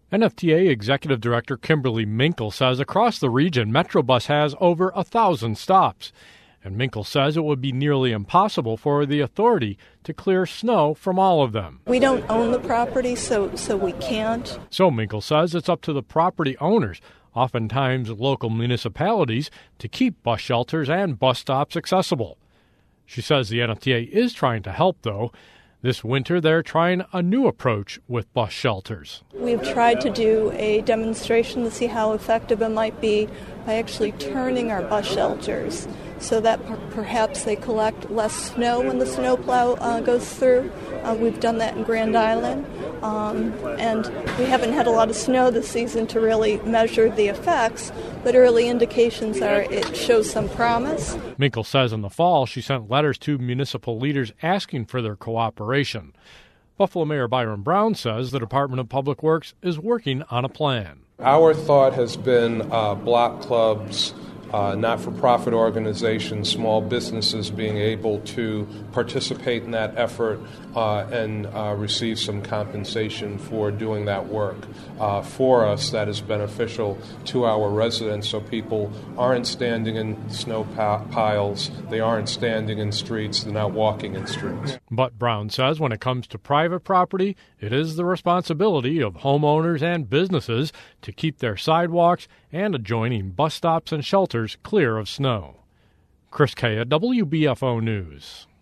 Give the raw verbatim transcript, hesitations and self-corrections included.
N F T A Executive Director Kimberly Minkle says across the region, Metrobus has over a thousand stops. And Minkle says it would be nearly impossible for the authority to clear snow from all of them. We don't own the property, so, so we can't. So Minkle says it's up to the property owners, oftentimes local municipalities, to keep bus shelters and bus stops accessible. She says the N F T A is trying to help, though. This winter, they're trying a new approach with bus shelters. We've tried to do a demonstration to see how effective it might be by actually turning our bus shelters so that per- perhaps they collect less snow when the snowplow uh, goes through. Uh, we've done that in Grand Island, um, and we haven't had a lot of snow this season to really measure the effects, but early indications are it shows some promise. Minkle says in the fall she sent letters to municipal leaders asking for their cooperation. Buffalo Mayor Byron Brown says the Department of Public Works is working on a plan. Our thought has been uh, block clubs, Uh, not-for-profit organizations, small businesses being able to participate in that effort uh, and uh, receive some compensation for doing that work. Uh, for us, that is beneficial to our residents, so people aren't standing in snow piles, they aren't standing in streets, they're not walking in streets. But Brown says when it comes to private property, it is the responsibility of homeowners and businesses to keep their sidewalks and adjoining bus stops and shelters clear of snow. Chris Kaya, W B F O News.